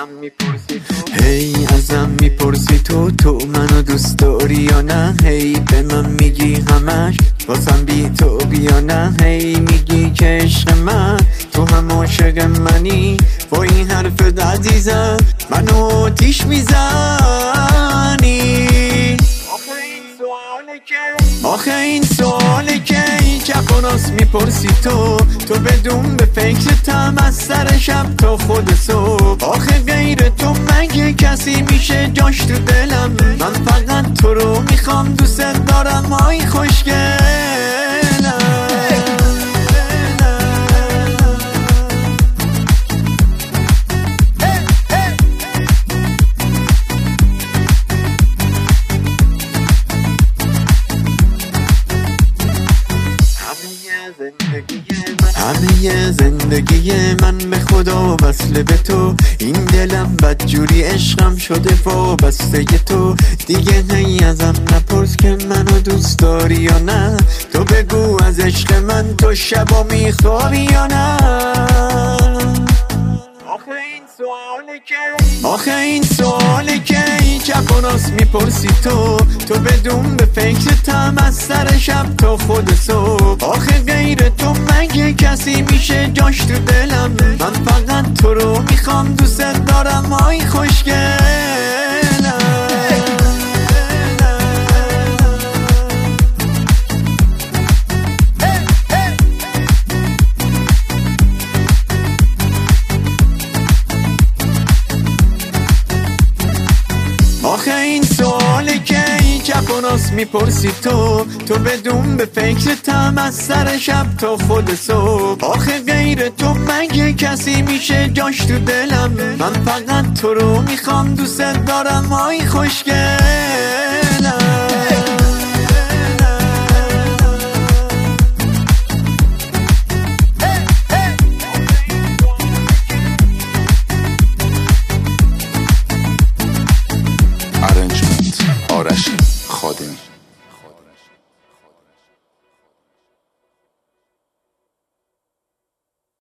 ازم میپرسی تو منو دوست داری یا نه؟ هی به من میگی همش واسم بی تو بیا نه؟ هی میگی که عشق من تو هم عاشق منی، با این حرفت عزیزم منو آتیش میزنی. آخه این سواله که این چپاناس میپرسی تو بدون به فکرتم از سر شب تا خود صبح. آخه غیر تو مگه کسی میشه جاش تو دلم؟ من فقط تو رو میخوام، دوست دارم آی خوشگلم. همه زندگی من به خدا وصله به تو، این دلم بدجوری عشقم شده وابسته تو. دیگه هی ازم نپرس که منو دوست داری یا نه، تو بگو از عشق من تو شبا میخوابی یا نه. آخه این سواله که این چپاناس میپرسی تو بدون به فکرتم از سر شب تا خود صبح. آخه غیر تو مگه کسی میشه جاش تو دلم؟ من فقط تو رو میخوام، دوست دارم آی خوشگلم. آخه این سواله که این چپاناس میپرسی تو بدون به فکرتم از سر شب تا خود صبح. آخه غیر تو مگه کسی میشه جاش تو دلم؟ من فقط تو رو میخوام، دوست دارم آی خوشگل.